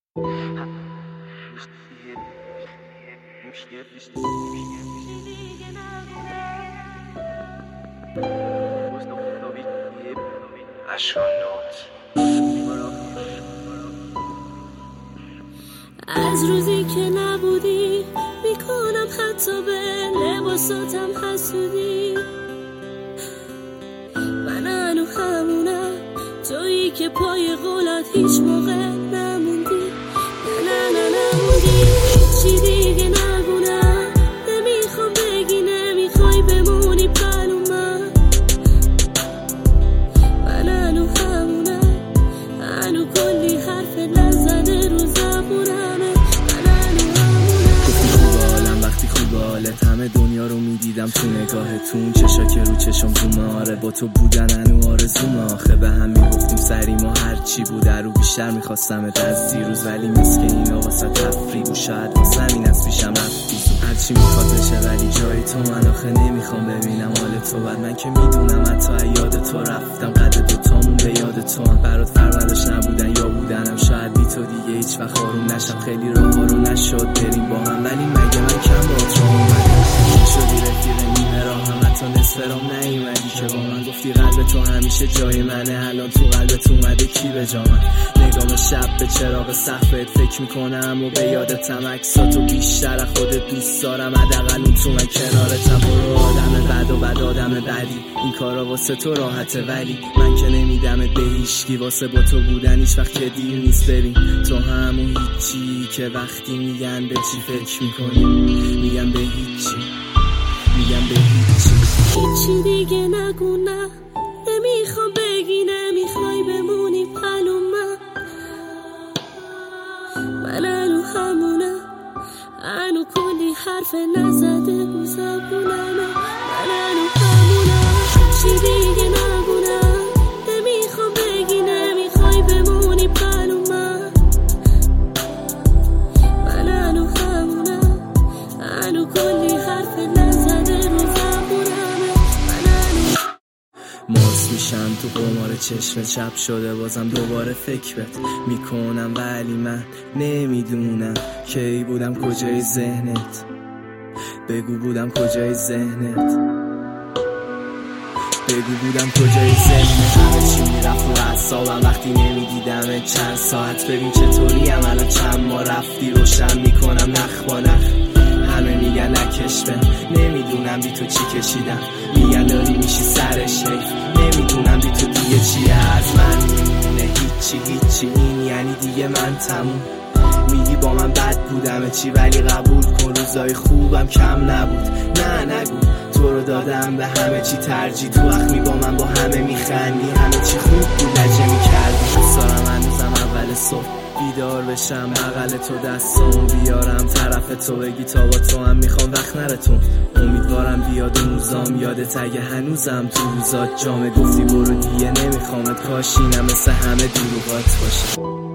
از روزی که نبودی میکنم حتی به لباساتم حسودی. من هنو همونم، تویی که پای قولت هیچ موقع نموندی. نه نموندی، هیچی دیگه نگونم. نمیخوام بگی نمیخوای بمونی پلو من هنو همونم، هنو کلی حرف نزده رو زبونمه. حالت همه دنیا رو میدیدم تو نگاهتون، چشا که رو چشم زومه. آره با تو بودن هنو آرزومه. آخه به هم میگفتیم سریم و هر چی بود رو بیشتر میخواستمت از دیروز، ولی مثل اینا واسه تفریح و شاید واسه همین از پیشم رفتی. هرچی میخواد بشه ولی جای تو من آخه نمیخوام ببینم حال تو. بعد من که میدونم حتی یاد تو رفتم، قد دوتامون به یاد تو هم. برات فرمدش نبودن یا بودنم، شاید بی تو دیگه هیچ وقت آروم نشم. خیلی راه رو نشد بریم با هم، ولی مگه من کم با تو اومدم شدی رفیق نیمه راه هم، حتی نصف رام نیومدی که با من گفتی قلب تو همیشه جای منه. الان تو قلبت اومده کی به جا من؟ نگام شب به چراغ سقفت فکر میکنم و به یادتم. عکساتو بیشتر خودت دوست دارم، حداقل اون تو من کنارتم. برو آدم بد و بد آدم بدی، این کارا واسه تو راحته ولی من که نمیدمت به هیچکی. واسه با تو بودن هیچ وقت که دیر نیست. ببین تو همون هیچی که وقتی میگن به چی فکر میکنی، میگم به هیچی، میگم به هیچی. هیچی دیگه نگو، نه نمیخوام بگی نمیخوای بمونی پلو من هنو همونم، هنو کلی حرف نزده رو زبونمه. من هنو همونم، هیچی دیگه نگو، نه نمیخوام بگی نمیخوای بمونی پلو من هنو همونم، هنو کلی حرف نزده رو زبونمه. ماس میشم تو قمار چشم چپ شده، بازم دوباره فکر بهت میکنم ولی من نمیدونم کی بودم کجای ذهنت. بگو بودم کجای ذهنت، بگو بودم کجای ذهنت. همه چی میرفت رو اعصابم وقتی نمیدیدم چند ساعت. ببین چطوریم الان چند ما رفتی، روشن میکنم نخ با نخ. همه میگن نکش بهم، نمیدونم بی تو چی کشیدم. میگن داری میشی سرش حیف، نمیدونم بی تو دیگه چیه از من میمونه. هیچی این یعنی دیگه من تموم. میگی با من بد بودم چی، ولی قبول کن روزای خوبم کم نبود. نه نگو تو رو دادم به همه چی ترجیح. تو وقت با من با همه میخندی، همه چی خوب بود لجه میکردی. دوستارم هنوزم اول صبح بیدار بشم، بغل تو دستم بیارم طرف تو. بگی تا با تو هم میخوام وقت نرتون. امیدوارم بیاد اون روزام، یادت اگه هنوزم تو روزات جامه گفتی برو دیگه نمیخوامت. کاش اینم مثل همه دروغات باشه.